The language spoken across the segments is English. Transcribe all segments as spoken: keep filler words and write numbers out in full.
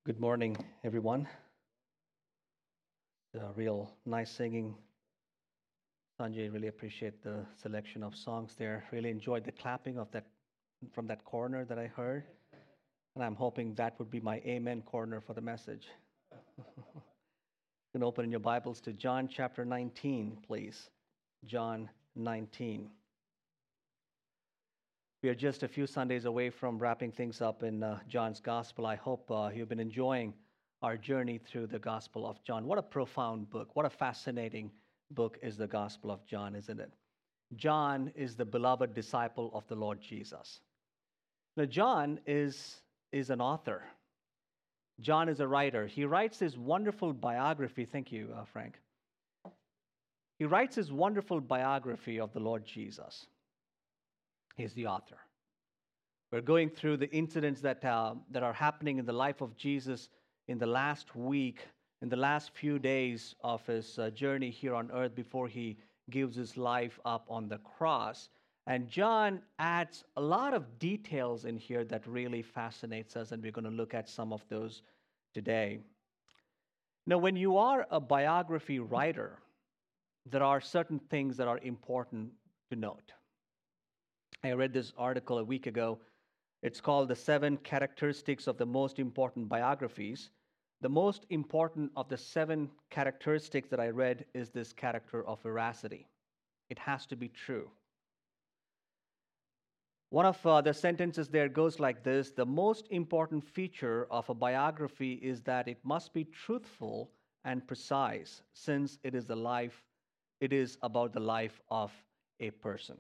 Good morning, everyone. Uh, real nice singing. Sanjay, really appreciate the selection of songs there. Really enjoyed the clapping of that from that corner that I heard. And I'm hoping that would be my amen corner for the message. You can open in your Bibles to John chapter nineteen, please. John nineteen. We are just a few Sundays away from wrapping things up in uh, John's Gospel. I hope uh, you've been enjoying our journey through the Gospel of John. What a profound book. What a fascinating book is the Gospel of John, isn't it? John is the beloved disciple of the Lord Jesus. Now, John is, is an author. John is a writer. He writes his wonderful biography. Thank you, uh, Frank. He writes his wonderful biography of the Lord Jesus. He's the author. We're going through the incidents that, uh, that are happening in the life of Jesus in the last week, in the last few days of his uh, journey here on earth before he gives his life up on the cross. And John adds a lot of details in here that really fascinates us, and we're going to look at some of those today. Now, when you are a biography writer, there are certain things that are important to note. I read this article a week ago. It's called The Seven Characteristics of the Most Important Biographies. The most important of the seven characteristics that I read is this character of veracity. It has to be true. One of uh, the sentences there goes like this: the most important feature of a biography is that it must be truthful and precise, since it is the life, it is about the life of a person.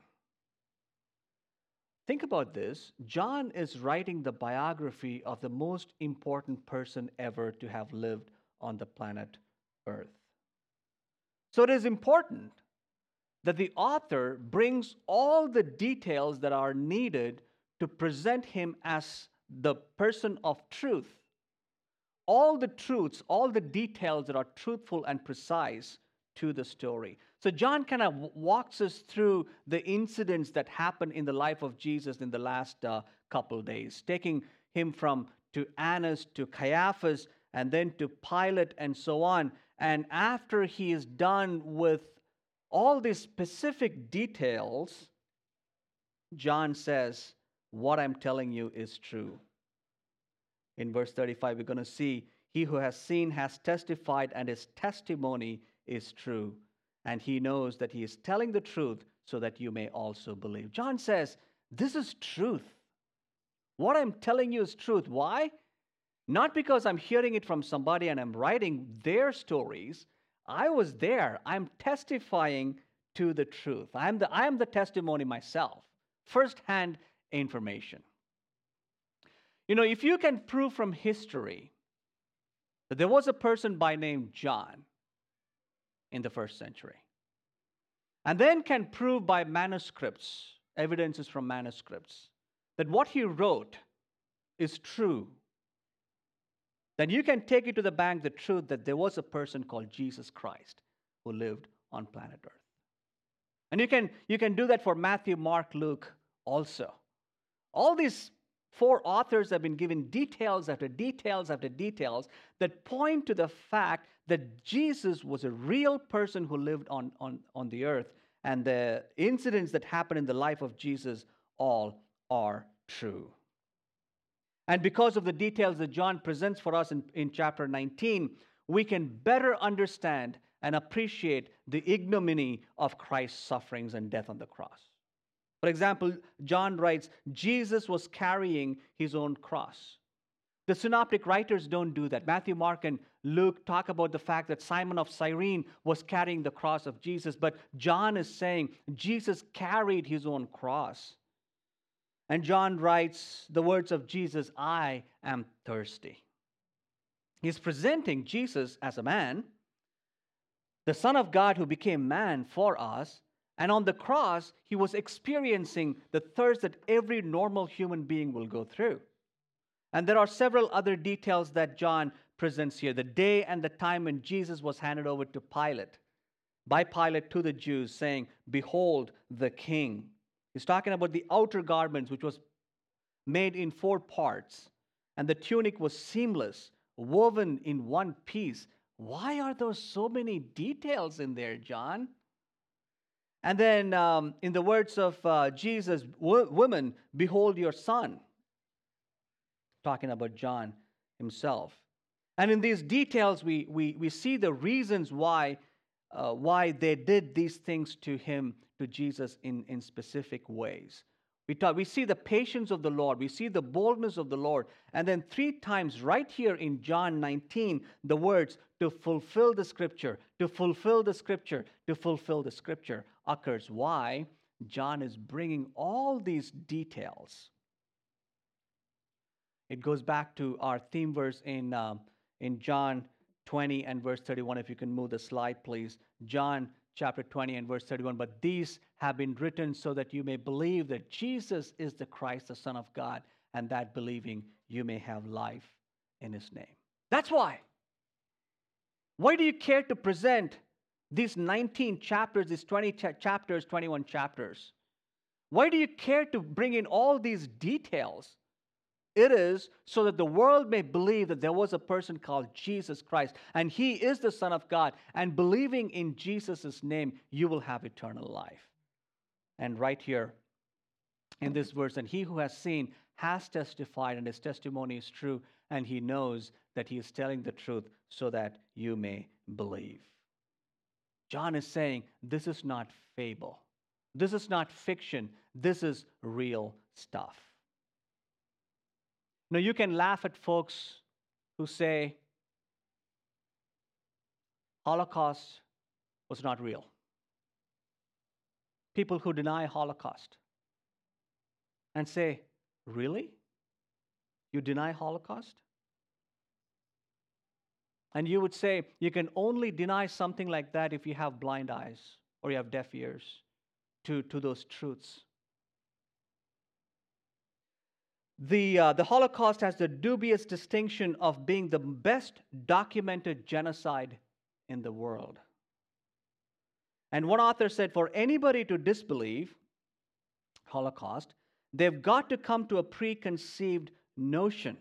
Think about this. John is writing the biography of the most important person ever to have lived on the planet Earth. So it is important that the author brings all the details that are needed to present him as the person of truth. All the truths, all the details that are truthful and precise to the story. So John kind of walks us through the incidents that happened in the life of Jesus in the last uh, couple days, taking him from to Annas to Caiaphas and then to Pilate and so on. And after he is done with all these specific details, John says, what I'm telling you is true. In verse thirty-five, we're going to see, he who has seen has testified, and his testimony is true. And he knows that he is telling the truth so that you may also believe. John says, this is truth. What I'm telling you is truth. Why? Not because I'm hearing it from somebody and I'm writing their stories. I was there. I'm testifying to the truth. I'm the, I am the testimony myself. First-hand information. You know, if you can prove from history that there was a person by name John in the first century, and then can prove by manuscripts, evidences from manuscripts, that what he wrote is true, then you can take it to the bank the truth that there was a person called Jesus Christ who lived on planet Earth. And you can, you can do that for Matthew, Mark, Luke also. All these four authors have been given details after details after details that point to the fact that Jesus was a real person who lived on, on, on the earth, and the incidents that happened in the life of Jesus all are true. And because of the details that John presents for us in, in chapter nineteen, we can better understand and appreciate the ignominy of Christ's sufferings and death on the cross. For example, John writes, Jesus was carrying his own cross. The synoptic writers don't do that. Matthew, Mark, and Luke talk about the fact that Simon of Cyrene was carrying the cross of Jesus, but John is saying Jesus carried his own cross. And John writes the words of Jesus, I am thirsty. He's presenting Jesus as a man, the Son of God who became man for us, and on the cross, he was experiencing the thirst that every normal human being will go through. And there are several other details that John presents here. The day and the time when Jesus was handed over to Pilate, by Pilate to the Jews, saying, behold the king. He's talking about the outer garments, which was made in four parts. And the tunic was seamless, woven in one piece. Why are there so many details in there, John? And then, um, in the words of uh, Jesus, women, behold your son. Talking about John himself. And in these details, we, we, we see the reasons why, uh, why they did these things to him, to Jesus, in, in specific ways. We, talk, we see the patience of the Lord. We see the boldness of the Lord. And then three times right here in John nineteen, the words, to fulfill the scripture, to fulfill the scripture, to fulfill the scripture occurs. Why? John is bringing all these details. It goes back to our theme verse in, um, in John twenty and verse thirty-one. If you can move the slide, please. John chapter twenty and verse thirty-one. But these have been written so that you may believe that Jesus is the Christ, the Son of God, and that believing you may have life in his name. That's why. Why do you care to present these nineteen chapters, these twenty ch- chapters, twenty-one chapters? Why do you care to bring in all these details? It is so that the world may believe that there was a person called Jesus Christ, and he is the Son of God, and believing in Jesus' name, you will have eternal life. And right here in this verse, and he who has seen has testified, and his testimony is true, and he knows that he is telling the truth so that you may believe. John is saying, this is not fable. This is not fiction. This is real stuff. Now, you can laugh at folks who say Holocaust was not real. People who deny Holocaust and say, really? You deny Holocaust? And you would say, you can only deny something like that if you have blind eyes or you have deaf ears to, to those truths. The, uh, the Holocaust has the dubious distinction of being the best documented genocide in the world. And one author said, for anybody to disbelieve Holocaust, they've got to come to a preconceived notion.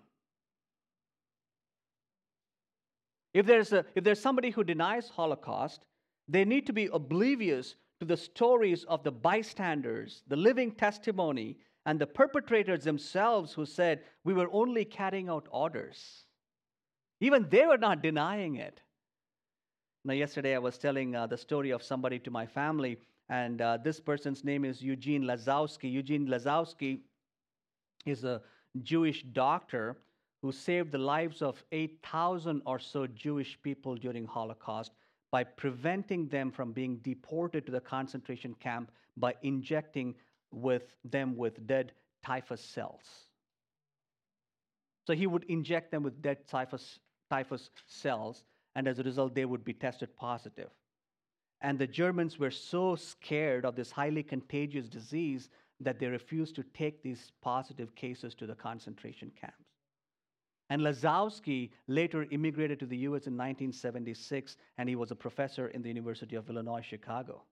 If there's, a, if there's somebody who denies Holocaust, they need to be oblivious to the stories of the bystanders, the living testimony, and the perpetrators themselves who said, we were only carrying out orders. Even they were not denying it. Now, yesterday I was telling uh, the story of somebody to my family, and uh, this person's name is Eugene Lazowski. Eugene Lazowski is a Jewish doctor who saved the lives of eight thousand or so Jewish people during Holocaust by preventing them from being deported to the concentration camp by injecting with them with dead typhus cells. So he would inject them with dead typhus, typhus cells, and as a result, they would be tested positive. And the Germans were so scared of this highly contagious disease that they refused to take these positive cases to the concentration camps. And Lazowski later immigrated to the U S in nineteen seventy-six, and he was a professor in the University of Illinois, Chicago.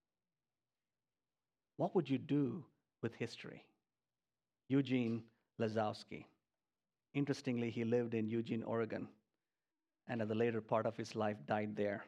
What would you do with history? Eugene Lazowski. Interestingly, he lived in Eugene, Oregon, and at the later part of his life died there.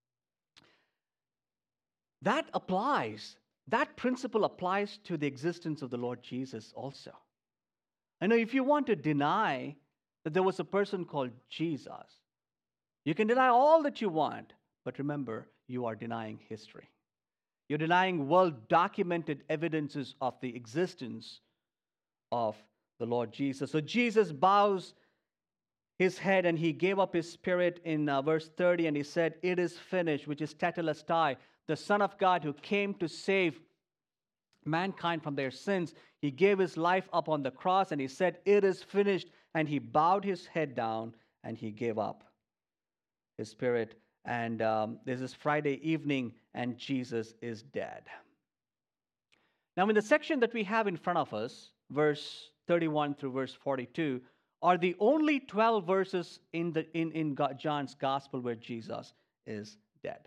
That applies, that principle applies to the existence of the Lord Jesus also. I know if you want to deny that there was a person called Jesus, you can deny all that you want, but remember, you are denying history. You're denying well-documented evidences of the existence of the Lord Jesus. So Jesus bows his head and he gave up his spirit in uh, verse thirty, and he said, it is finished, which is tetelestai, the Son of God who came to save mankind from their sins. He gave his life up on the cross and he said, it is finished, and he bowed his head down and he gave up his spirit. And um, this is Friday evening, and Jesus is dead. Now, in the section that we have in front of us, verse thirty-one through verse forty-two, are the only twelve verses in, the, in, in God, John's gospel where Jesus is dead.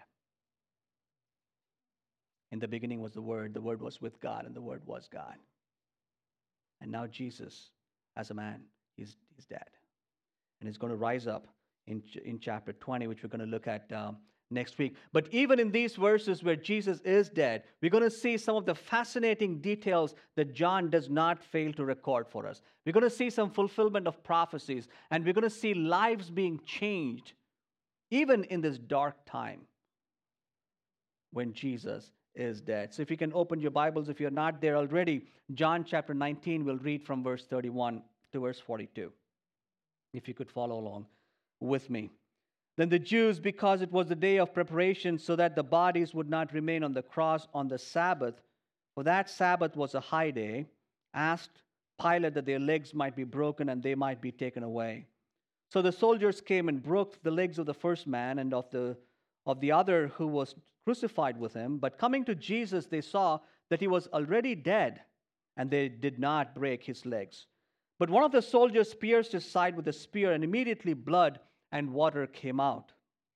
In the beginning was the Word, the Word was with God, and the Word was God. And now Jesus, as a man, he's, he's dead. and he's going to rise up in, in chapter twenty, which we're going to look at um, next week. But even in these verses where Jesus is dead, we're going to see some of the fascinating details that John does not fail to record for us. We're going to see some fulfillment of prophecies, and we're going to see lives being changed, even in this dark time when Jesus is dead. So if you can open your Bibles, if you're not there already, John chapter nineteen, we'll read from verse thirty-one to verse forty-two. If you could follow along with me. Then the Jews, because it was the day of preparation, so that the bodies would not remain on the cross on the Sabbath, for that Sabbath was a high day, asked Pilate that their legs might be broken and they might be taken away. So the soldiers came and broke the legs of the first man and of the of the other who was crucified with him. But coming to Jesus, they saw that he was already dead, and they did not break his legs. But one of the soldiers pierced his side with a spear, and immediately blood and water came out.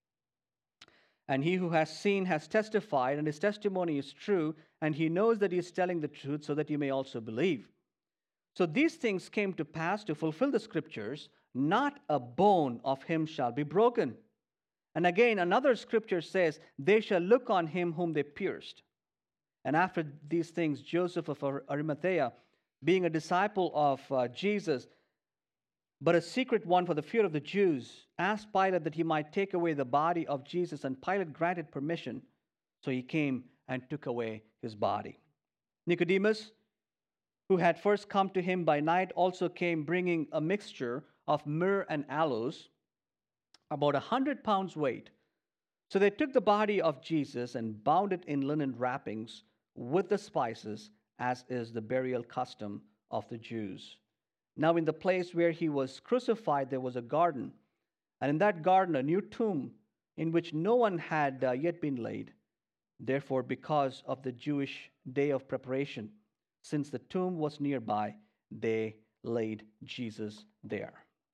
And he who has seen has testified, and his testimony is true, and he knows that he is telling the truth, so that you may also believe. So these things came to pass to fulfill the scriptures, not a bone of him shall be broken. And again, another scripture says, they shall look on him whom they pierced. And after these things, Joseph of Arimathea, being a disciple of uh, Jesus, but a secret one for the fear of the Jews, asked Pilate that he might take away the body of Jesus, and Pilate granted permission. So he came and took away his body. Nicodemus, who had first come to him by night, also came bringing a mixture of myrrh and aloes, about a hundred pounds weight. So they took the body of Jesus and bound it in linen wrappings with the spices, as is the burial custom of the Jews. Now in the place where he was crucified there was a garden, and in that garden a new tomb, in which no one had uh, yet been laid. Therefore, because of the Jewish day of preparation, since the tomb was nearby, they laid Jesus there.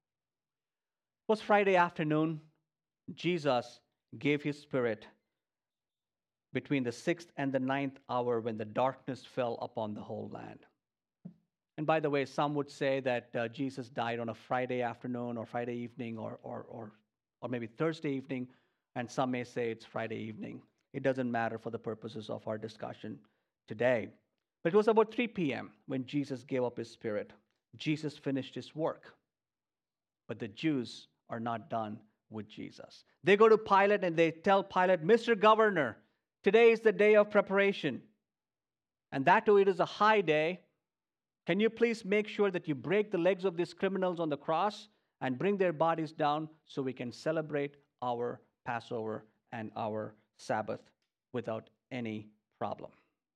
It was Friday afternoon. Jesus gave his spirit between the sixth and the ninth hour, when the darkness fell upon the whole land. And by the way, some would say that uh, Jesus died on a Friday afternoon or Friday evening or, or, or, or maybe Thursday evening, and some may say it's Friday evening. It doesn't matter for the purposes of our discussion today. But it was about three p.m. when Jesus gave up his spirit. Jesus finished his work. But the Jews are not done with Jesus. They go to Pilate and they tell Pilate, Mister Governor, today is the day of preparation. And that too, it is a high day. Can you please make sure that you break the legs of these criminals on the cross and bring their bodies down so we can celebrate our Passover and our Sabbath without any problem?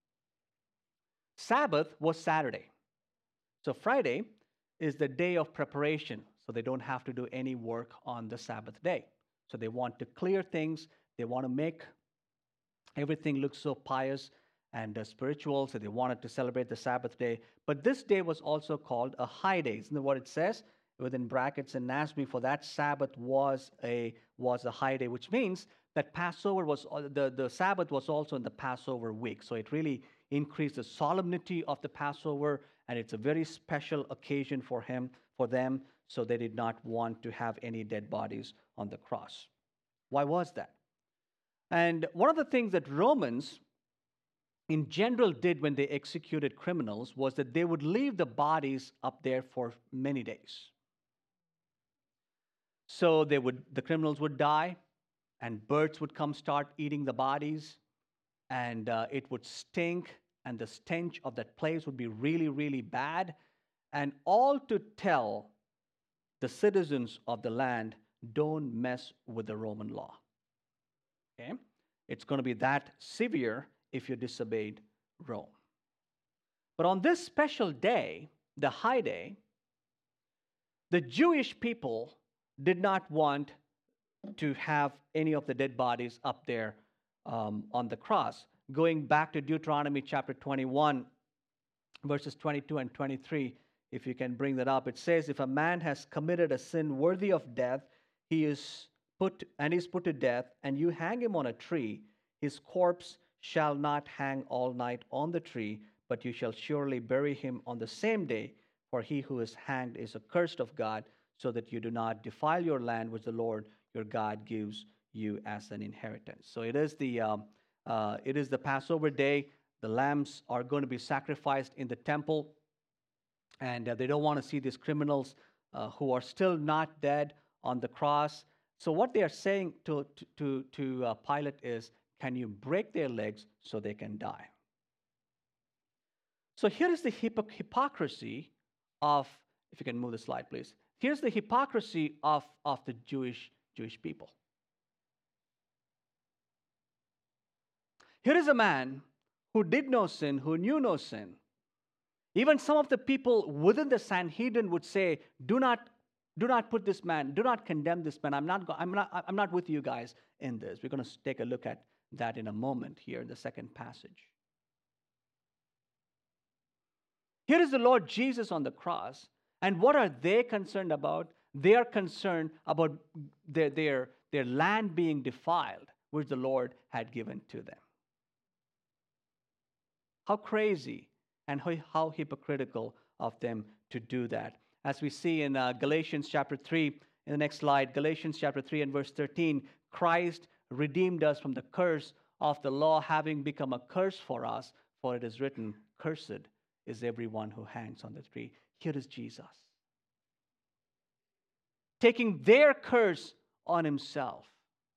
Sabbath was Saturday. So Friday is the day of preparation, so they don't have to do any work on the Sabbath day. So they want to clear things. They want to make everything look so pious and uh, spiritual, so they wanted to celebrate the Sabbath day. But this day was also called a high day. Isn't that what it says? Within brackets in N A S B, for that Sabbath was a was a high day, which means that Passover was, uh, the, the Sabbath was also in the Passover week. So it really increased the solemnity of the Passover, and it's a very special occasion for him, for them, so they did not want to have any dead bodies on the cross. Why was that? And one of the things that Romans in general did when they executed criminals was that they would leave the bodies up there for many days. So they would, the criminals would die, and birds would come start eating the bodies, and uh, it would stink, and the stench of that place would be really, really bad, and all to tell the citizens of the land, don't mess with the Roman law. Okay? It's going to be that severe if you disobeyed Rome. But on this special day, the high day, the Jewish people did not want to have any of the dead bodies up there um, on the cross. Going back to Deuteronomy chapter twenty-one, verses twenty-two and twenty-three, if you can bring that up, it says, if a man has committed a sin worthy of death, he is put and is put to death, and you hang him on a tree, his corpse shall not hang all night on the tree, but you shall surely bury him on the same day, for he who is hanged is accursed of God. so that you do not defile your land which the Lord your God gives you as an inheritance. So it is the um, uh, it is the Passover day. The lambs are going to be sacrificed in the temple, and uh, they don't want to see these criminals uh, who are still not dead on the cross. So what they are saying to to to, to uh, Pilate is, can you break their legs so they can die? So here is the hypo- hypocrisy of, if you can move the slide, please. Here's the hypocrisy of, of the Jewish Jewish people. Here is a man who did no sin, who knew no sin. Even some of the people within the Sanhedrin would say, do not, do not put this man, do not condemn this man. I'm not, go- I'm, not, I'm not with you guys in this. We're going to take a look at that in a moment here in the second passage. Here is the Lord Jesus on the cross. And what are they concerned about? They are concerned about their, their, their land being defiled, which the Lord had given to them. How crazy and how, how hypocritical of them to do that. As we see in uh, Galatians chapter three, in the next slide, Galatians chapter three and verse thirteen, Christ redeemed us from the curse of the law, having become a curse for us, for it is written, cursed is everyone who hangs on the tree. Here is Jesus, taking their curse on himself,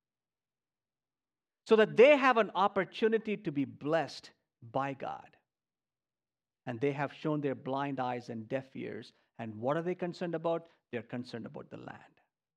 so that they have an opportunity to be blessed by God. And they have shown their blind eyes and deaf ears. And what are they concerned about? They're concerned about the land.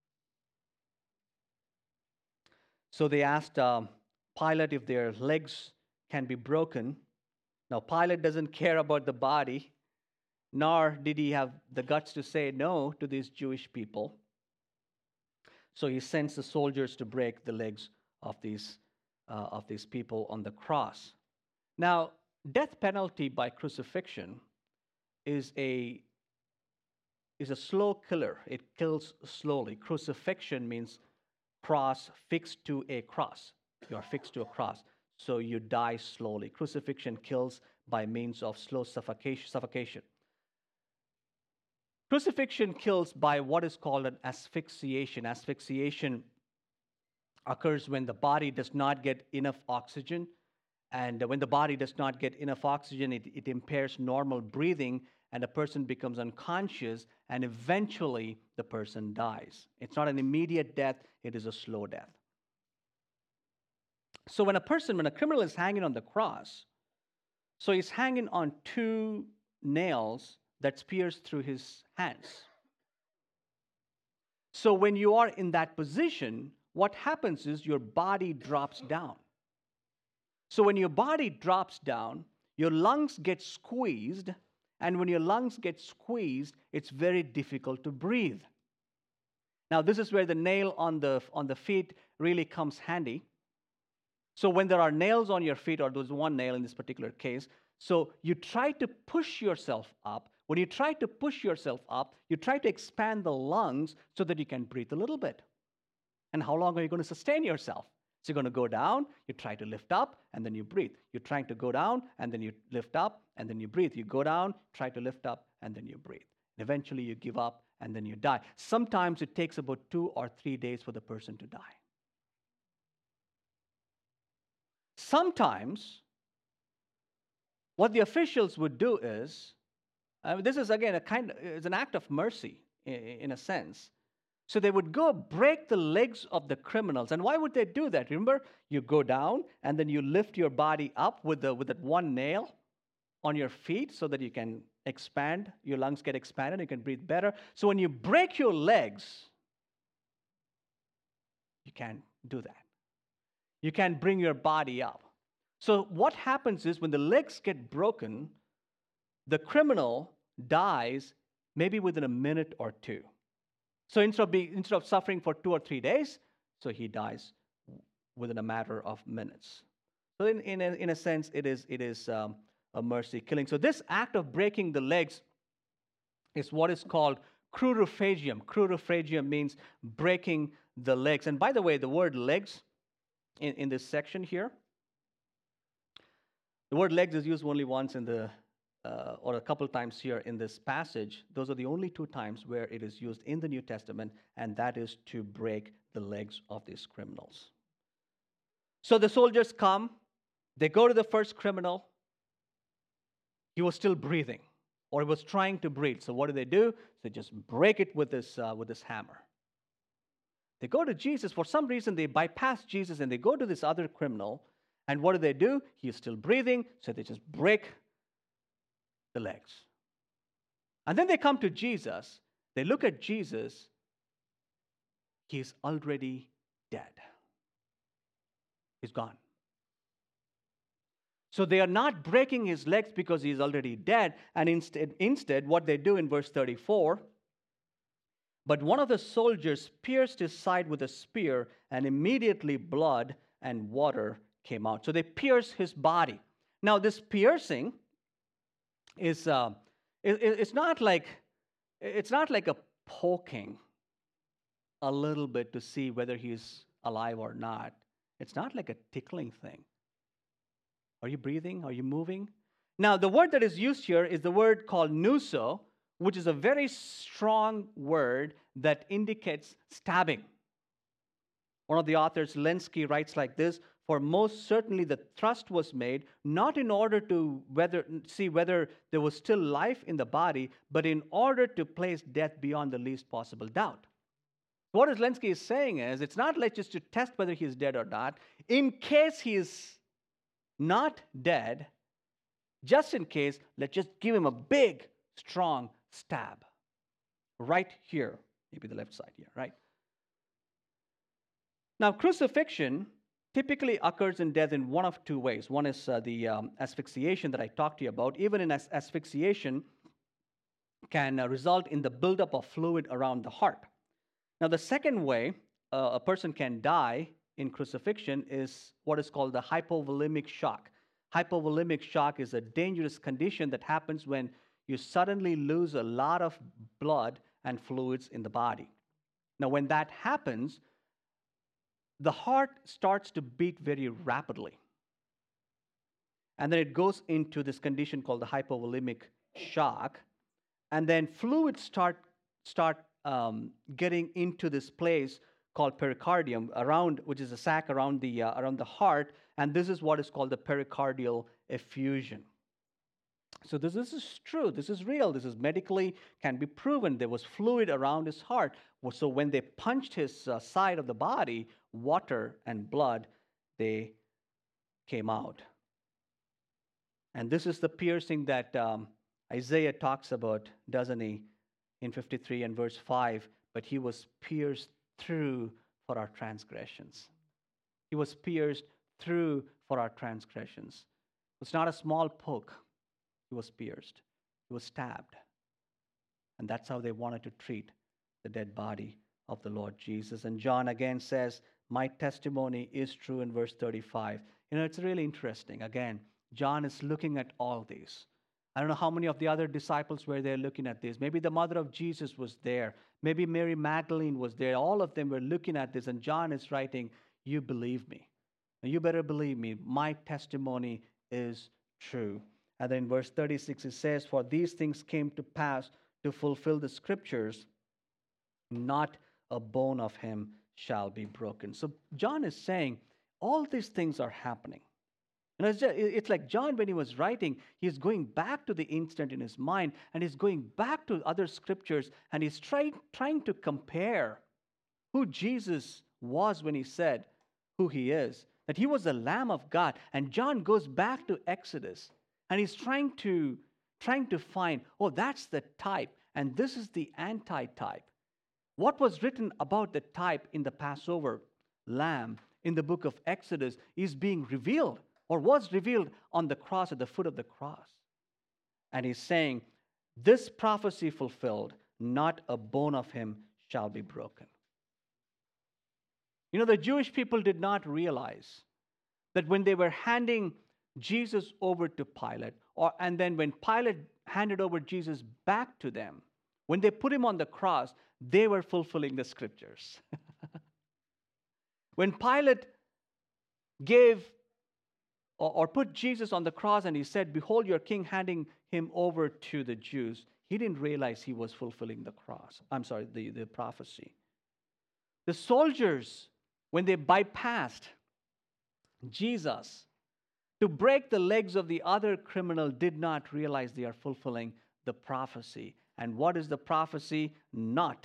So they asked uh, Pilate if their legs can be broken. Now, Pilate doesn't care about the body, nor did he have the guts to say no to these Jewish people. So he sends the soldiers to break the legs of these, uh, of these people on the cross. Now, death penalty by crucifixion is a, is a slow killer. It kills slowly. Crucifixion means cross, fixed to a cross. You are fixed to a cross, so you die slowly. Crucifixion kills by means of slow suffocation. suffocation. Crucifixion kills by what is called an asphyxiation. Asphyxiation occurs when the body does not get enough oxygen. And when the body does not get enough oxygen, it, it impairs normal breathing, and a person becomes unconscious, and eventually the person dies. It's not an immediate death, it is a slow death. So when a person, when a criminal is hanging on the cross, so he's hanging on two nails that pierce through his hands. So when you are in that position, what happens is your body drops down. So when your body drops down, your lungs get squeezed, and when your lungs get squeezed, it's very difficult to breathe. Now, this is where the nail on the, on the feet really comes handy. So when there are nails on your feet, or there's one nail in this particular case, so you try to push yourself up. When you try to push yourself up, you try to expand the lungs so that you can breathe a little bit. And how long are you going to sustain yourself? So you're going to go down, you try to lift up, and then you breathe. You're trying to go down, and then you lift up, and then you breathe. You go down, try to lift up, and then you breathe. And eventually you give up, and then you die. Sometimes it takes about two or three days for the person to die. Sometimes what the officials would do is, I mean, this is again a kind of, it's an act of mercy in, in a sense. So they would go break the legs of the criminals. And why would they do that? Remember, you go down and then you lift your body up with, the, with that one nail on your feet so that you can expand, your lungs get expanded, you can breathe better. So when you break your legs, you can't do that. You can't bring your body up. So what happens is when the legs get broken, the criminal dies maybe within a minute or two. So instead of, being, instead of suffering for two or three days, so he dies within a matter of minutes. So in, in, a, in a sense, it is, it is um, a mercy killing. So this act of breaking the legs is what is called cruriphagium. Cruriphagium means breaking the legs. And by the way, the word legs in, in this section here, the word legs is used only once in the uh, or a couple times here in this passage, those are the only two times where it is used in the New Testament, and that is to break the legs of these criminals. So the soldiers come, they go to the first criminal. He was still breathing, or he was trying to breathe. So what do they do? They just break it with this, uh, with this hammer. They go to Jesus. For some reason, they bypass Jesus and they go to this other criminal. And what do they do? He is still breathing, so they just break the legs. And then they come to Jesus. They look at Jesus. He's already dead. He's gone. So they are not breaking his legs because he's already dead. And instead, instead, what they do in verse thirty-four, but one of the soldiers pierced his side with a spear, and immediately blood and water came out. So they pierced his body. Now, this piercing is uh, it, it's not like it's not like a poking a little bit to see whether he's alive or not. It's not like a tickling thing. Are you breathing? Are you moving? Now, the word that is used here is the word called nuso, which is a very strong word that indicates stabbing. One of the authors, Lenski, writes like this: for most certainly the thrust was made, not in order to whether, see whether there was still life in the body, but in order to place death beyond the least possible doubt. What Lenski is saying is, it's not like just to test whether he is dead or not. In case he is not dead, just in case, let's just give him a big, strong stab. Right here. Maybe the left side here, right? Now, crucifixion typically occurs in death in one of two ways. One is uh, the um, asphyxiation that I talked to you about. Even in as- asphyxiation can uh, result in the buildup of fluid around the heart. Now, the second way uh, a person can die in crucifixion is what is called the hypovolemic shock. Hypovolemic shock is a dangerous condition that happens when you suddenly lose a lot of blood and fluids in the body. Now, when that happens, the heart starts to beat very rapidly. And then it goes into this condition called the hypovolemic shock. And then fluids start, start um, getting into this place called pericardium, around, which is a sac around the, uh, around the heart. And this is what is called the pericardial effusion. So this, this is true. This is real. This is medically can be proven. There was fluid around his heart. So when they punched his uh, side of the body, water and blood, they came out. And this is the piercing that um, Isaiah talks about, doesn't he, in fifty-three and verse five? But he was pierced through for our transgressions. He was pierced through for our transgressions. It's not a small poke. He was pierced. He was stabbed. And that's how they wanted to treat the dead body of the Lord Jesus. And John again says, my testimony is true in verse thirty-five. You know, it's really interesting. Again, John is looking at all these. I don't know how many of the other disciples were there looking at this. Maybe the mother of Jesus was there. Maybe Mary Magdalene was there. All of them were looking at this. And John is writing, you believe me. You better believe me. My testimony is true. And then in verse thirty-six, it says, for these things came to pass to fulfill the scriptures, not a bone of him shall be broken. So John is saying, all these things are happening. And it's, just, it's like John, when he was writing, he's going back to the instant in his mind, and he's going back to other scriptures, and he's trying, trying to compare who Jesus was when he said who he is, that he was the Lamb of God. And John goes back to Exodus, and he's trying to, trying to find, oh, that's the type, and this is the anti-type. What was written about the type in the Passover lamb in the book of Exodus is being revealed, or was revealed on the cross, at the foot of the cross. And he's saying, this prophecy fulfilled, not a bone of him shall be broken. You know, the Jewish people did not realize that when they were handing Jesus over to Pilate, or and then when Pilate handed over Jesus back to them, when they put him on the cross, they were fulfilling the scriptures. When Pilate gave or, or put Jesus on the cross and he said, behold your king, handing him over to the Jews, he didn't realize he was fulfilling the cross. I'm sorry, the, the prophecy. The soldiers, when they bypassed Jesus to break the legs of the other criminal, did not realize they are fulfilling the prophecy. And what is the prophecy? Not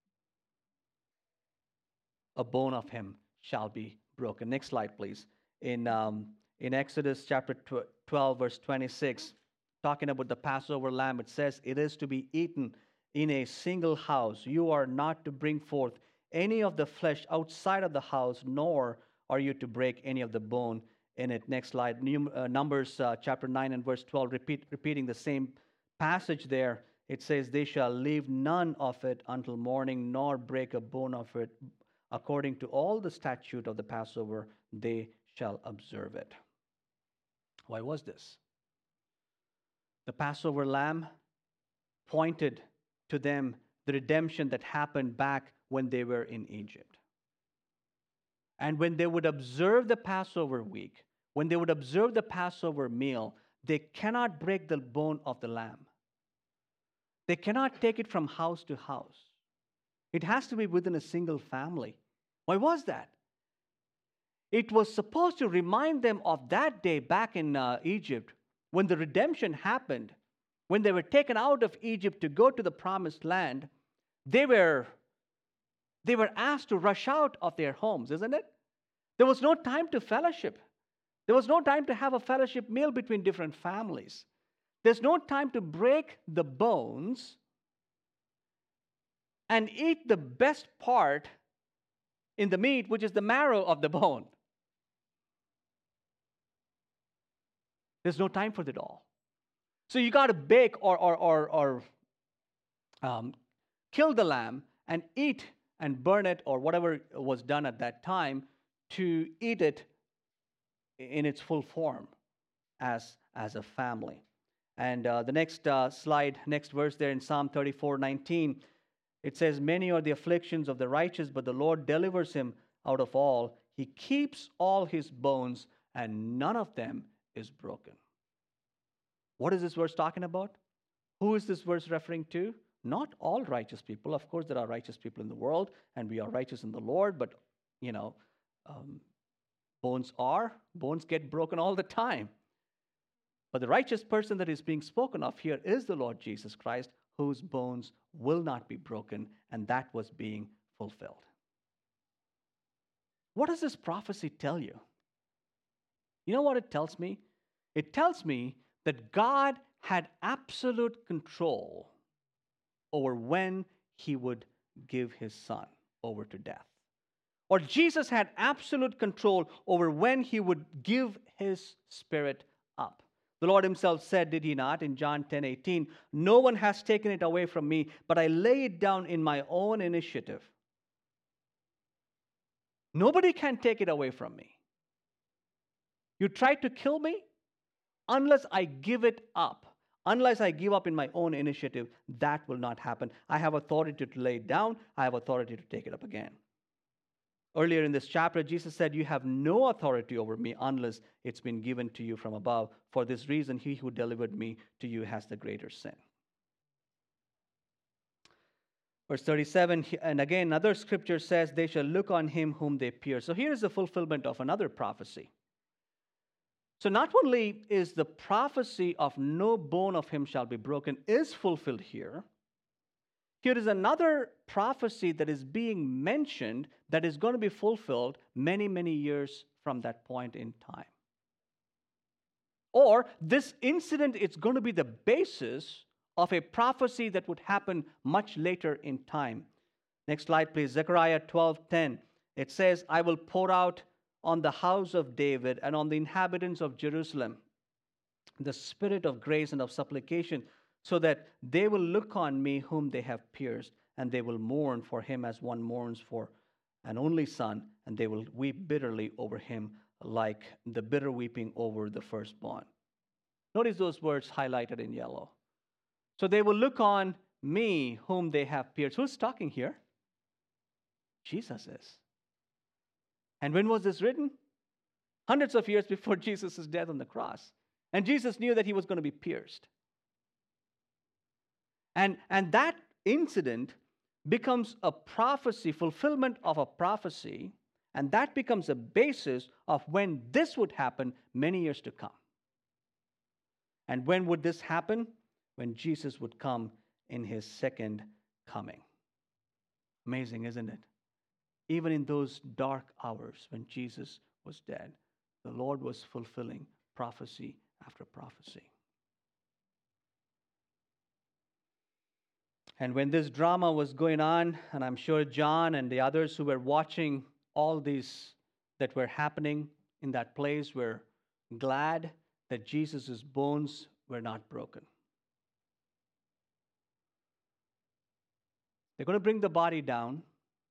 a bone of him shall be broken. Next slide, please. In, um, in Exodus chapter twelve, verse twenty-six, talking about the Passover lamb, it says, it is to be eaten in a single house. You are not to bring forth any of the flesh outside of the house, nor are you to break any of the bone in it. Next slide. Num- uh, Numbers uh, chapter nine and verse twelve, repeat, repeating the same passage there. It says, they shall leave none of it until morning, nor break a bone of it. According to all the statute of the Passover, they shall observe it. Why was this? The Passover lamb pointed to them the redemption that happened back when they were in Egypt. And when they would observe the Passover week, when they would observe the Passover meal, they cannot break the bone of the lamb. They cannot take it from house to house. It has to be within a single family. Why was that? It was supposed to remind them of that day back in uh, Egypt when the redemption happened, when they were taken out of Egypt to go to the promised land. They were, they were asked to rush out of their homes, isn't it? There was no time to fellowship. There was no time to have a fellowship meal between different families. There's no time to break the bones and eat the best part in the meat, which is the marrow of the bone. There's no time for it all. So you got to bake or, or, or, or um, kill the lamb and eat and burn it, or whatever was done at that time, to eat it in its full form as, as a family. And uh, the next uh, slide, next verse there in Psalm thirty-four nineteen, it says, many are the afflictions of the righteous, but the Lord delivers him out of all. He keeps all his bones, and none of them is broken. What is this verse talking about? Who is this verse referring to? Not all righteous people. Of course, there are righteous people in the world, and we are righteous in the Lord, but, you know, um, bones are, bones get broken all the time. But the righteous person that is being spoken of here is the Lord Jesus Christ, whose bones will not be broken, and that was being fulfilled. What does this prophecy tell you? You know what it tells me? It tells me that God had absolute control over when he would give his son over to death. Or Jesus had absolute control over when he would give his spirit up. The Lord himself said, did he not, in John ten eighteen, no one has taken it away from me, but I lay it down in my own initiative. Nobody can take it away from me. You try to kill me? Unless I give it up, unless I give up in my own initiative, that will not happen. I have authority to lay it down. I have authority to take it up again. Earlier in this chapter, Jesus said, you have no authority over me unless it's been given to you from above. For this reason, he who delivered me to you has the greater sin. Verse thirty-seven, and again, another scripture says, they shall look on him whom they pierced. So here is the fulfillment of another prophecy. So not only is the prophecy of no bone of him shall be broken is fulfilled here, here is another prophecy that is being mentioned that is going to be fulfilled many, many years from that point in time. Or this incident is going to be the basis of a prophecy that would happen much later in time. Next slide, please. Zechariah twelve ten. It says, I will pour out on the house of David and on the inhabitants of Jerusalem the spirit of grace and of supplication, so that they will look on me whom they have pierced, and they will mourn for him as one mourns for an only son, and they will weep bitterly over him like the bitter weeping over the firstborn. Notice those words highlighted in yellow. So they will look on me whom they have pierced. Who's talking here? Jesus is. And when was this written? Hundreds of years before Jesus' death on the cross. And Jesus knew that he was going to be pierced. And, and that incident becomes a prophecy, fulfillment of a prophecy, and that becomes a basis of when this would happen many years to come. And when would this happen? When Jesus would come in his second coming. Amazing, isn't it? Even in those dark hours when Jesus was dead, the Lord was fulfilling prophecy after prophecy. And when this drama was going on, and I'm sure John and the others who were watching all these that were happening in that place were glad that Jesus' bones were not broken. They're going to bring the body down.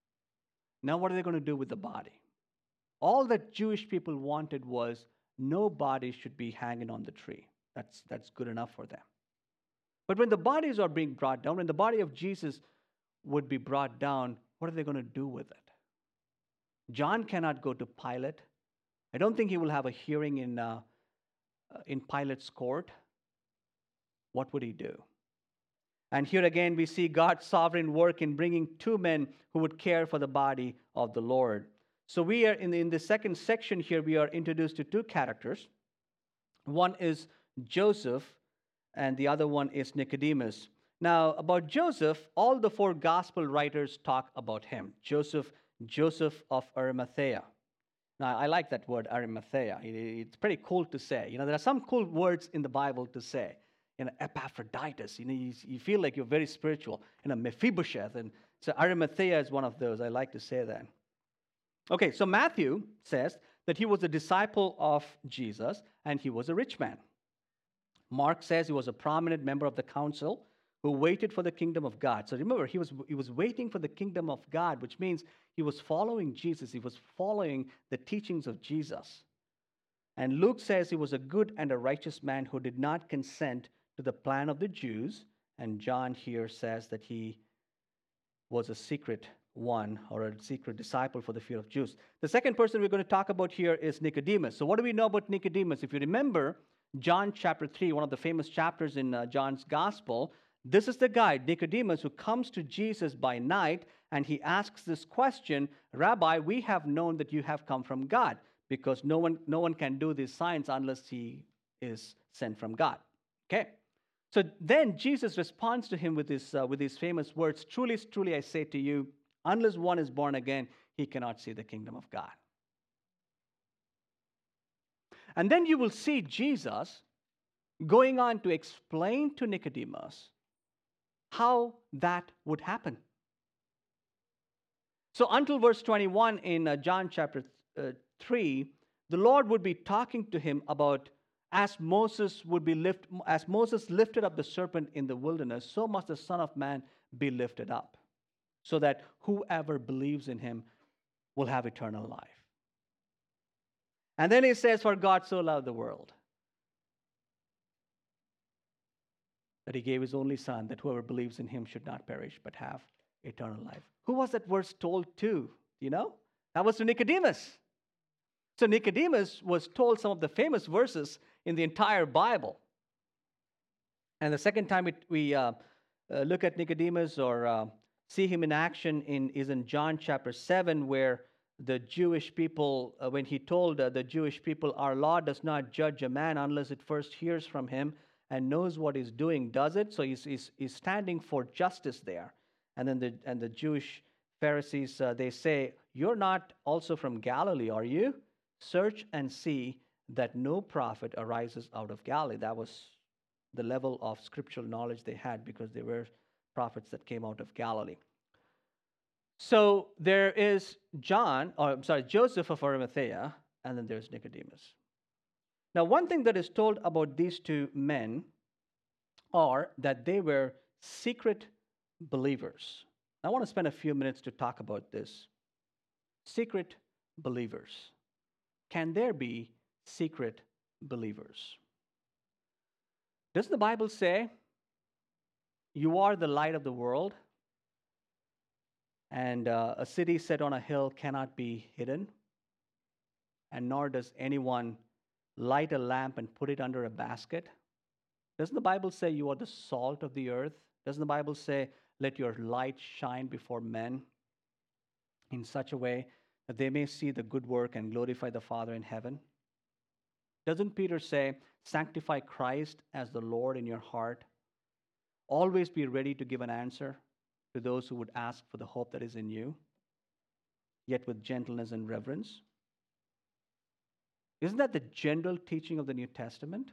Now, what are they going to do with the body? All that Jewish people wanted was no body should be hanging on the tree. That's, that's good enough for them. But when the bodies are being brought down, when the body of Jesus would be brought down, what are they going to do with it? John cannot go to Pilate. I don't think he will have a hearing in, uh, in Pilate's court. What would he do? And here again, we see God's sovereign work in bringing two men who would care for the body of the Lord. So we are in the, in the second section here, we are introduced to two characters. One is Joseph, and the other one is Nicodemus. Now, about Joseph, all the four gospel writers talk about him. Joseph, Joseph of Arimathea. Now, I like that word, Arimathea. It's pretty cool to say. You know, there are some cool words in the Bible to say. You know, Epaphroditus. You know, you, you feel like you're very spiritual. You know, Mephibosheth. And so Arimathea is one of those. I like to say that. Okay, so Matthew says that he was a disciple of Jesus and he was a rich man. Mark says he was a prominent member of the council who waited for the kingdom of God. So remember, he was, he was waiting for the kingdom of God, which means he was following Jesus. He was following the teachings of Jesus. And Luke says he was a good and a righteous man who did not consent to the plan of the Jews. And John here says that he was a secret one or a secret disciple for the fear of Jews. The second person we're going to talk about here is Nicodemus. So what do we know about Nicodemus? If you remember John chapter three, one of the famous chapters in uh, John's gospel, this is the guy, Nicodemus, who comes to Jesus by night and he asks this question, Rabbi, we have known that you have come from God because no one, no one can do these signs unless he is sent from God. Okay. So then Jesus responds to him with his, uh, with these famous words, truly, truly, I say to you, unless one is born again, he cannot see the kingdom of God. And then you will see Jesus going on to explain to Nicodemus how that would happen. So until verse twenty-one in uh, John chapter uh, three, the Lord would be talking to him about as Moses would be lift, as Moses lifted up the serpent in the wilderness, so must the Son of Man be lifted up, so that whoever believes in him will have eternal life. And then he says, for God so loved the world that he gave his only Son, that whoever believes in him should not perish, but have eternal life. Who was that verse told to? You know? That was to Nicodemus. So Nicodemus was told some of the famous verses in the entire Bible. And the second time it, we uh, uh, look at Nicodemus or uh, see him in action in, is in John chapter seven, where the Jewish people, uh, when he told uh, the Jewish people, our law does not judge a man unless it first hears from him and knows what he's doing, does it? So he's, he's, he's standing for justice there. And then the, and the Jewish Pharisees, uh, they say, you're not also from Galilee, are you? Search and see that no prophet arises out of Galilee. That was the level of scriptural knowledge they had because there were prophets that came out of Galilee. So there is John, or I'm sorry, Joseph of Arimathea, and then there's Nicodemus. Now, one thing that is told about these two men are that they were secret believers. I want to spend a few minutes to talk about this. Secret believers. Can there be secret believers? Does the Bible say you are the light of the world? And uh, a city set on a hill cannot be hidden, and nor does anyone light a lamp and put it under a basket. Doesn't the Bible say you are the salt of the earth? Doesn't the Bible say, let your light shine before men in such a way that they may see the good work and glorify the Father in heaven? Doesn't Peter say, sanctify Christ as the Lord in your heart? Always be ready to give an answer to those who would ask for the hope that is in you, yet with gentleness and reverence. Isn't that the general teaching of the New Testament?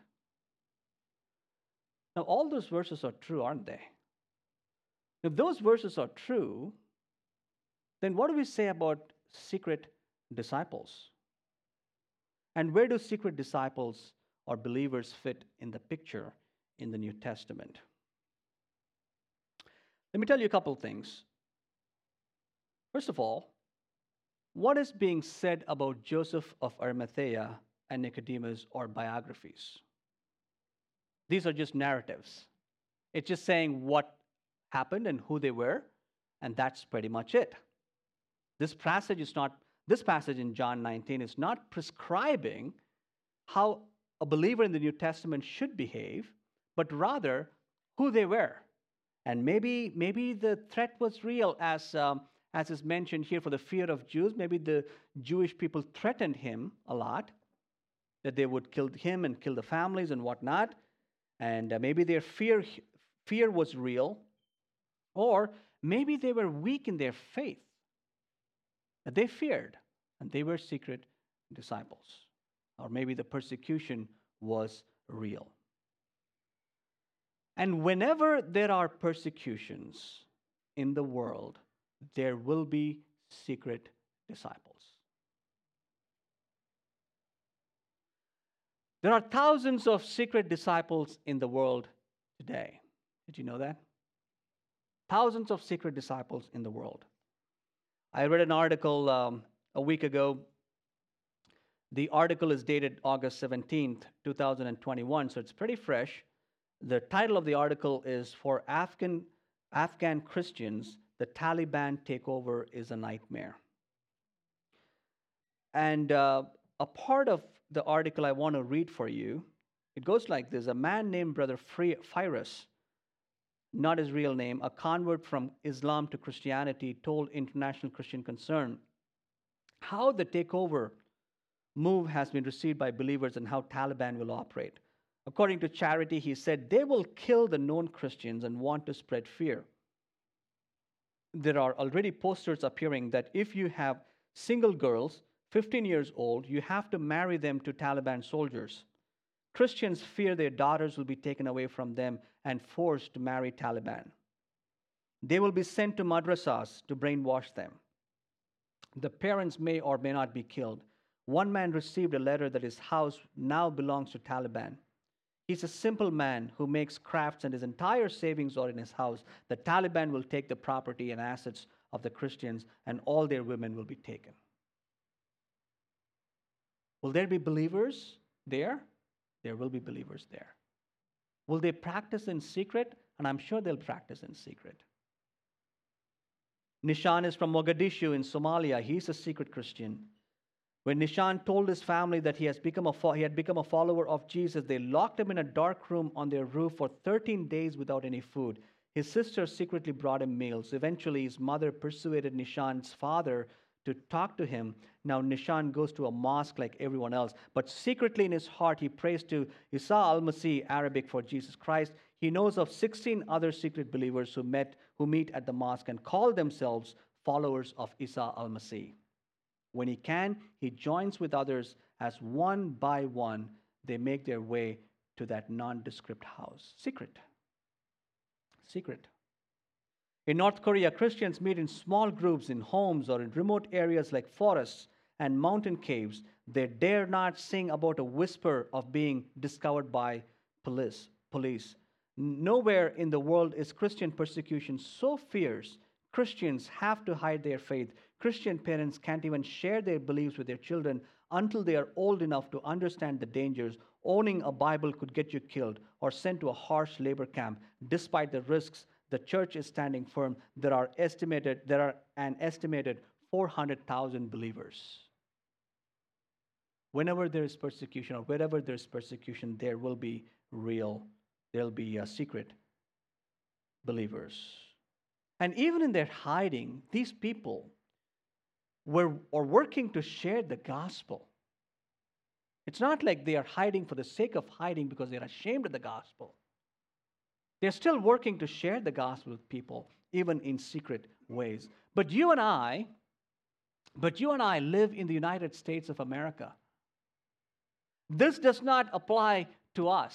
Now, all those verses are true, aren't they? If those verses are true, then what do we say about secret disciples? And where do secret disciples or believers fit in the picture in the New Testament? Let me tell you a couple of things. First of all, what is being said about Joseph of Arimathea and Nicodemus or biographies? These are just narratives. It's just saying what happened and who they were, and that's pretty much it. This passage is not, this passage in John nineteen is not prescribing how a believer in the New Testament should behave, but rather who they were. And maybe, maybe the threat was real, as um, as is mentioned here, for the fear of Jews. Maybe the Jewish people threatened him a lot, that they would kill him and kill the families and whatnot. And uh, maybe their fear, fear was real. Or maybe they were weak in their faith, that they feared, and they were secret disciples. Or maybe the persecution was real. And whenever there are persecutions in the world, there will be secret disciples. There are thousands of secret disciples in the world today. Did you know that? Thousands of secret disciples in the world. I read an article um, a week ago. The article is dated August seventeenth, two thousand twenty-one, so it's pretty fresh. The title of the article is, For Afghan, Afghan Christians, the Taliban Takeover is a Nightmare. And uh, a part of the article I want to read for you, it goes like this. A man named Brother Firas, not his real name, a convert from Islam to Christianity, told International Christian Concern how the takeover move has been received by believers and how Taliban will operate. According to Charity, he said, they will kill the known Christians and want to spread fear. There are already posters appearing that if you have single girls, fifteen years old, you have to marry them to Taliban soldiers. Christians fear their daughters will be taken away from them and forced to marry Taliban. They will be sent to madrasas to brainwash them. The parents may or may not be killed. One man received a letter that his house now belongs to Taliban. He's a simple man who makes crafts and his entire savings are in his house. The Taliban will take the property and assets of the Christians and all their women will be taken. Will there be believers there? There will be believers there. Will they practice in secret? And I'm sure they'll practice in secret. Nishan is from Mogadishu in Somalia. He's a secret Christian. When Nishan told his family that he, has become a fo- he had become a follower of Jesus, they locked him in a dark room on their roof for thirteen days without any food. His sister secretly brought him meals. Eventually, his mother persuaded Nishan's father to talk to him. Now, Nishan goes to a mosque like everyone else, but secretly in his heart, he prays to Isa al-Masih, Arabic for Jesus Christ. He knows of sixteen other secret believers who met, who meet at the mosque and call themselves followers of Isa al-Masih. When he can, he joins with others as one by one they make their way to that nondescript house. Secret. Secret. In North Korea, Christians meet in small groups in homes or in remote areas like forests and mountain caves. They dare not sing about a whisper of being discovered by police. police. Nowhere in the world is Christian persecution so fierce. Christians have to hide their faith. Christian parents can't even share their beliefs with their children until they are old enough to understand the dangers. Owning a Bible could get you killed or sent to a harsh labor camp. Despite the risks, the church is standing firm. There are estimated there are an estimated four hundred thousand believers. Whenever there is persecution or wherever there is persecution, there will be real, there'll be a secret believers. And even in their hiding, these people were are working to share the gospel. It's not like they are hiding for the sake of hiding because they're ashamed of the gospel. They're still working to share the gospel with people, even in secret ways. But you and I, but you and I live in the United States of America. This does not apply to us.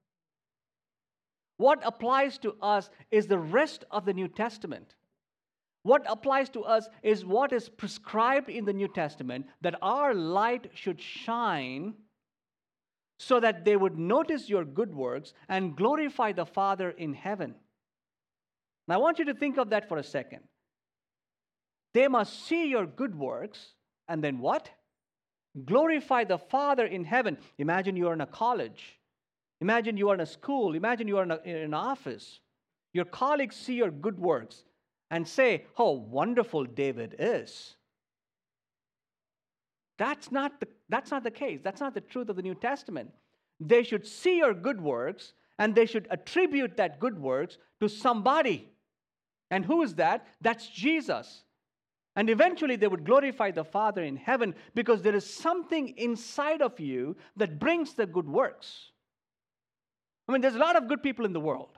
What applies to us is the rest of the New Testament. What applies to us is what is prescribed in the New Testament, that our light should shine so that they would notice your good works and glorify the Father in heaven. Now, I want you to think of that for a second. They must see your good works, and then what? Glorify the Father in heaven. Imagine you are in a college. Imagine you are in a school. Imagine you are in, a, in an office. Your colleagues see your good works and say, how wonderful David is. That's not the, that's not the case. That's not the truth of the New Testament. They should see your good works, and they should attribute that good works to somebody. And who is that? That's Jesus. And eventually they would glorify the Father in heaven, because there is something inside of you that brings the good works. I mean, there's a lot of good people in the world.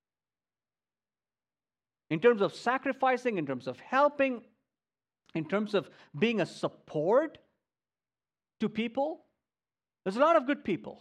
In terms of sacrificing, in terms of helping, in terms of being a support to people, there's a lot of good people.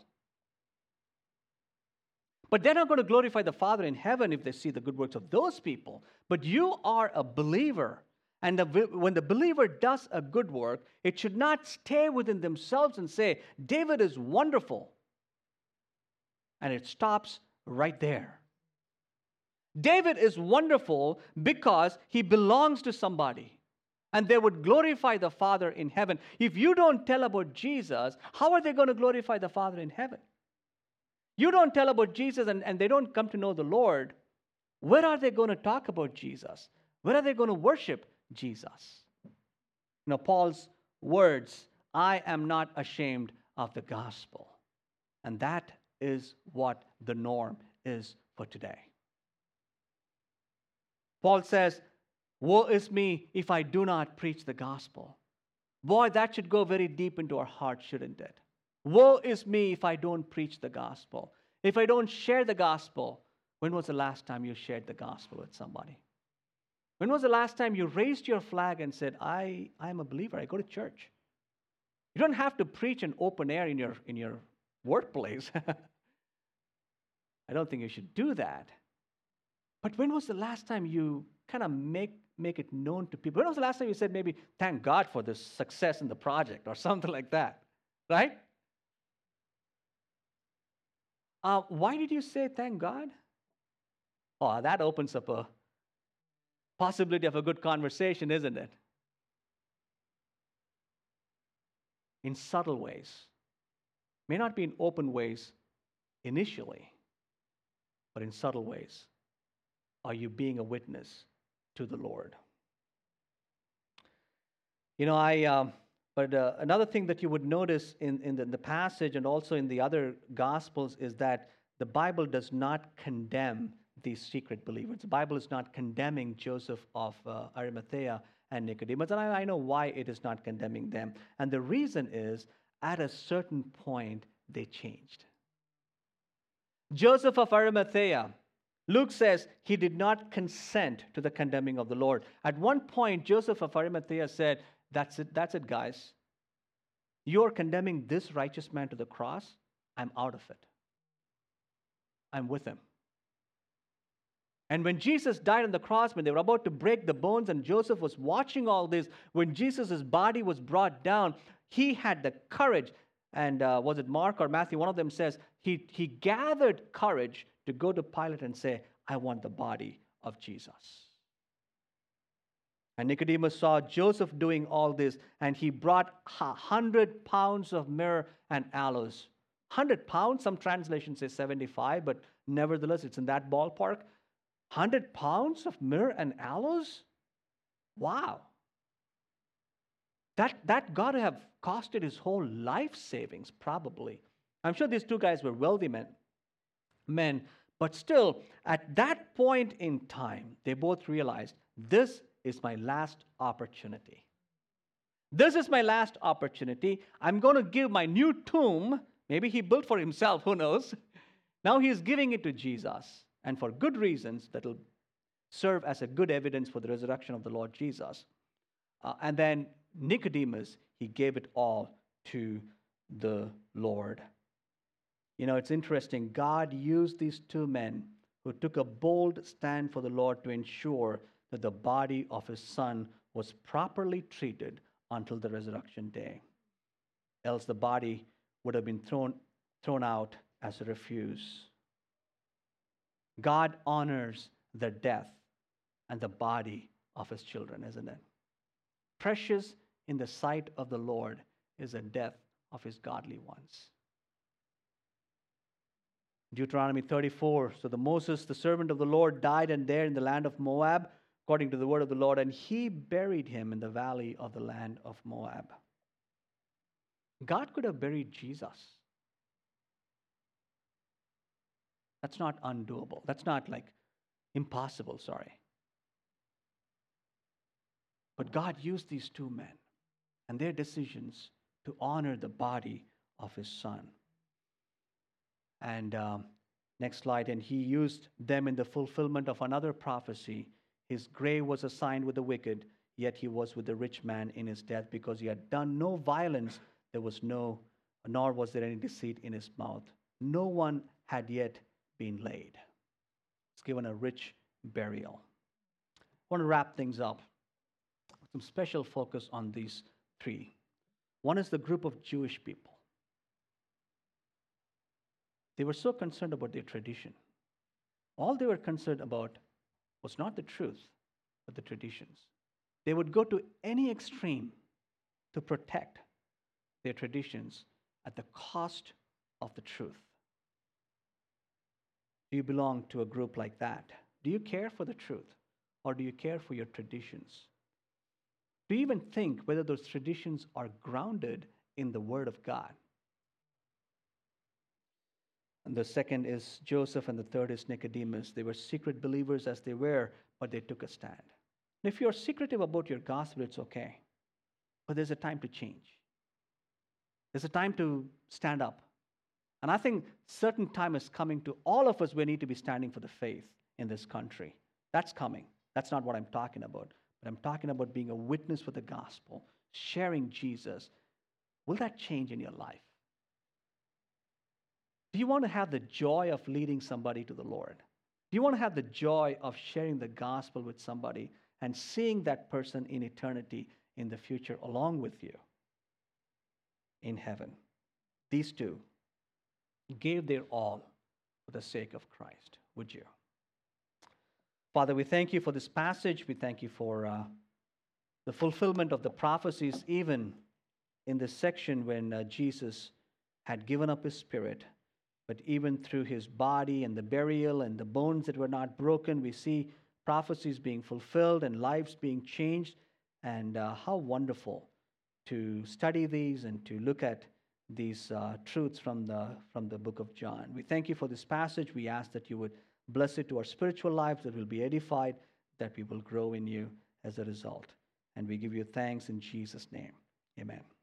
But they're not going to glorify the Father in heaven if they see the good works of those people. But you are a believer. And the, when the believer does a good work, it should not stay within themselves and say, David is wonderful. And it stops right there. David is wonderful because he belongs to somebody. And they would glorify the Father in heaven. If you don't tell about Jesus, how are they going to glorify the Father in heaven? You don't tell about Jesus and, and they don't come to know the Lord. Where are they going to talk about Jesus? Where are they going to worship Jesus? You know, Paul's words, I am not ashamed of the gospel. And that is what the norm is for today. Paul says, woe is me if I do not preach the gospel. Boy, that should go very deep into our hearts, shouldn't it? Woe is me if I don't preach the gospel. If I don't share the gospel. When was the last time you shared the gospel with somebody? When was the last time you raised your flag and said, I, I'm a believer, I go to church? You don't have to preach in open air in your, in your workplace. I don't think you should do that. But when was the last time you kind of make, make it known to people? When was the last time you said maybe, thank God for this success in the project or something like that? Right? Uh, why did you say thank God? Oh, that opens up a possibility of a good conversation, isn't it? In subtle ways. May not be in open ways initially, but in subtle ways. Are you being a witness to the Lord? You know, I. Um, but uh, another thing that you would notice in, in the, in the passage and also in the other Gospels is that the Bible does not condemn these secret believers. The Bible is not condemning Joseph of uh, Arimathea and Nicodemus. And I, I know why it is not condemning them. And the reason is, at a certain point, they changed. Joseph of Arimathea, Luke says he did not consent to the condemning of the Lord. At one point, Joseph of Arimathea said, that's it, that's it, guys. You're condemning this righteous man to the cross. I'm out of it. I'm with him. And when Jesus died on the cross, when they were about to break the bones and Joseph was watching all this, when Jesus' body was brought down, he had the courage. And uh, was it Mark or Matthew? One of them says he, he gathered courage to go to Pilate and say, I want the body of Jesus. And Nicodemus saw Joseph doing all this, and he brought a hundred pounds of myrrh and aloes. Hundred pounds, some translations say seventy-five, but nevertheless, it's in that ballpark. Hundred pounds of myrrh and aloes? Wow. That, that got to have costed his whole life savings, probably. I'm sure these two guys were wealthy men. men, But still, at that point in time, they both realized this is my last opportunity. This is my last opportunity. I'm going to give my new tomb. Maybe he built for himself, who knows? Now he is giving it to Jesus. And for good reasons that will serve as a good evidence for the resurrection of the Lord Jesus. Uh, and then Nicodemus, he gave it all to the Lord. You know, it's interesting. God used these two men who took a bold stand for the Lord to ensure that the body of his son was properly treated until the resurrection day. Else the body would have been thrown, thrown out as a refuse. God honors the death and the body of his children, isn't it? Precious in the sight of the Lord is the death of his godly ones. Deuteronomy thirty-four, so the Moses, the servant of the Lord, died and there in the land of Moab, according to the word of the Lord, and he buried him in the valley of the land of Moab. God could have buried Jesus. That's not undoable. That's not like impossible, sorry. But God used these two men and their decisions to honor the body of his son. And um, next slide, and he used them in the fulfillment of another prophecy. His grave was assigned with the wicked, yet he was with the rich man in his death, because he had done no violence, there was no, nor was there any deceit in his mouth. No one had yet been laid. It's given a rich burial. I want to wrap things up with some special focus on these three. One is the group of Jewish people. They were so concerned about their tradition. All they were concerned about was not the truth, but the traditions. They would go to any extreme to protect their traditions at the cost of the truth. Do you belong to a group like that? Do you care for the truth, or do you care for your traditions? Do you even think whether those traditions are grounded in the Word of God? And the second is Joseph, and the third is Nicodemus. They were secret believers as they were, but they took a stand. And if you're secretive about your gospel, it's okay. But there's a time to change. There's a time to stand up. And I think certain time is coming to all of us. We need to be standing for the faith in this country. That's coming. That's not what I'm talking about. But I'm talking about being a witness for the gospel, sharing Jesus. Will that change in your life? Do you want to have the joy of leading somebody to the Lord? Do you want to have the joy of sharing the gospel with somebody and seeing that person in eternity in the future along with you in heaven? These two gave their all for the sake of Christ. Would you? Father, we thank you for this passage. We thank you for uh, the fulfillment of the prophecies, even in this section when uh, Jesus had given up his spirit. But even through his body and the burial and the bones that were not broken, we see prophecies being fulfilled and lives being changed. And uh, how wonderful to study these and to look at these uh, truths from the, from the book of John. We thank you for this passage. We ask that you would bless it to our spiritual lives, that we'll be edified, that we will grow in you as a result. And we give you thanks in Jesus' name. Amen.